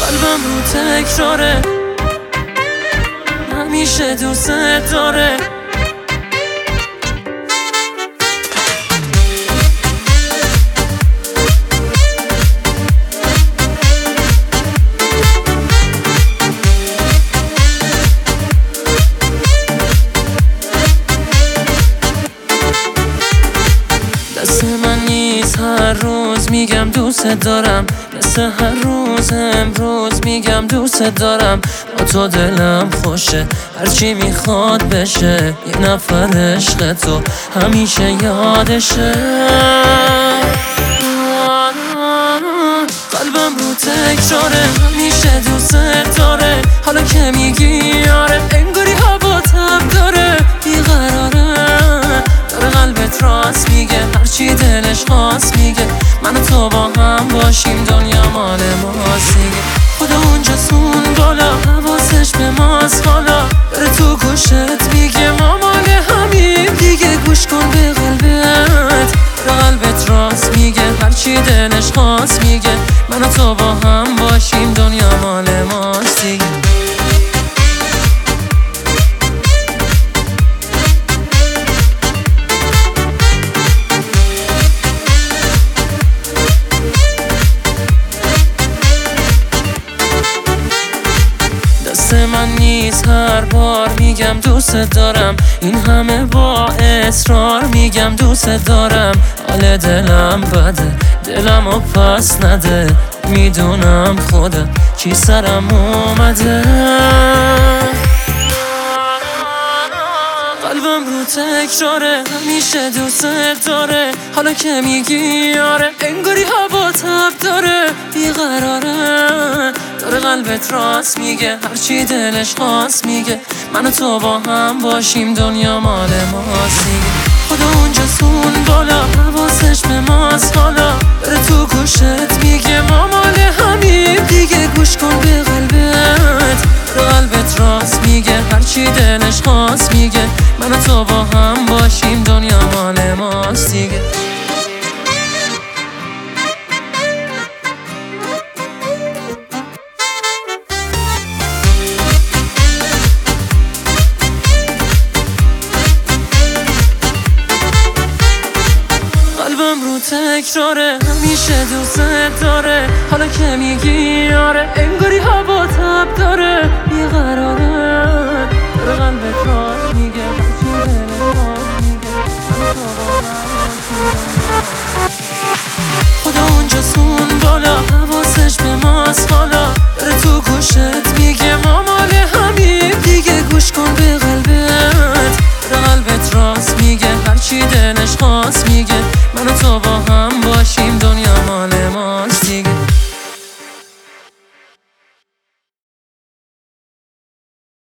قلبم رو تکراره، همیشه دوست داره. دست من نیست هر روز میگم دوست دارم، مثل هر روز امروز میگم دوست دارم. با تو دلم خوشه، هرچی میخواد بشه، یه نفر عشق تو همیشه یادشه. قلبم رو تکراره، همیشه دوست داره. حالا که میگی آره، انگاری هوا تب داره، بیقراره. داره قلبت راست میگه، هرچی دلش خواست میگه. من و تو با هم باشیم، دنیا مال ماست دیگه. خدا اونجاست بالا، حواسش به ماست حالا. داره تو گوشت میگه ما مال همیم دیگه. گوش کن به قلبت، داره قلبت راست میگه، هرچی دلش خواست میگه. من و تو با هم باشیم، دنیا مال ماست دیگه. دست من نیست هر بار میگم دوست دارم، این همه با اصرار میگم دوست دارم. حال دلم بده، دلم رو پس نده، میدونم خودم چی سرم اومده. قلبم رو تکراره، همیشه دوست داره. حالا که میگی آره، انگاری هوا تب داره، بیقراره. داره قلبت راست میگه، هرچی دلش خواست میگه. من و تو با هم باشیم، دنیا مال ماست دیگه. خدا اونجاست بالا، حواسش به ماست حالا. داره تو گوشت میگه ما مال همیم دیگه. گوش کن به قلبت، داره قلبت راست میگه، هرچی دلش خواست میگه. من و تو با هم باشیم، دنیا مال ماست دیگه. قلبم رو تکراره، همیشه دوست داره. حالا که میگی آره، انگاری هوا تب داره، بیقراره. داره قلبت راست میگه، هرچی دلت خواست میگه. خدا اونجاست بالا، حواسش به ماست حالا. داره تو گوشت میگه ما مال همیم دیگه. گوش کن به قلبت، داره قلبت راست میگه، هرچی دلش خواست میگه.